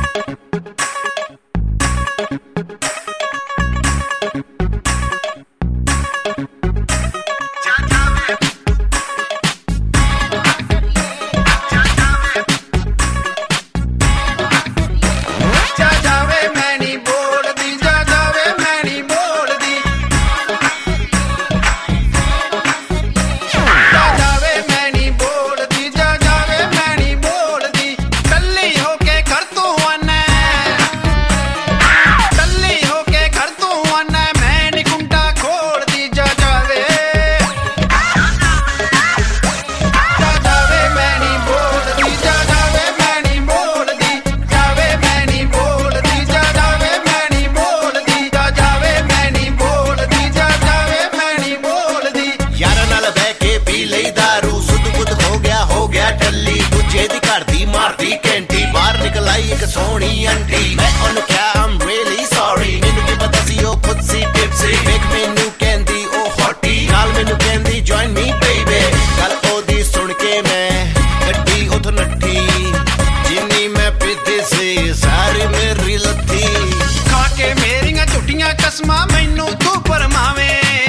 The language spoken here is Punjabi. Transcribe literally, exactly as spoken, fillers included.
ਸੋਹਣੀ ਆਂਟੀ ਮੈਂ ਉਹਨੂੰ ਕਿਹਾ I'm really sorry ਮੈਨੂੰ ਕੀ ਪਤਾ ਸੀ ਉਹ ਖੁਦ ਸੀ ਟਿਪਸੀ ਵੇਖ ਮੈਨੂੰ ਕਹਿੰਦੀ ਉਹ ਹੌਟੀ ਨਾਲ ਮੈਨੂੰ ਕਹਿੰਦੀ join me baby ਗੱਲ ਉਹਦੀ ਸੁਣ ਕੇ ਮੈਂ ਗੱਡੀ ਉਥੋਂ ਨੱਠੀ ਜਿੰਨੀ ਮੈਂ ਪੀਤੀ ਸੀ ਸਾਰੀ ਮੇਰੀ ਲੱਥੀ ਖਾ ਕੇ ਮੇਰੀਆਂ ਝੂਠੀਆਂ ਕਸਮਾਂ ਮੈਨੂੰ ਤੂੰ ਪਰਮਾਵੇਂ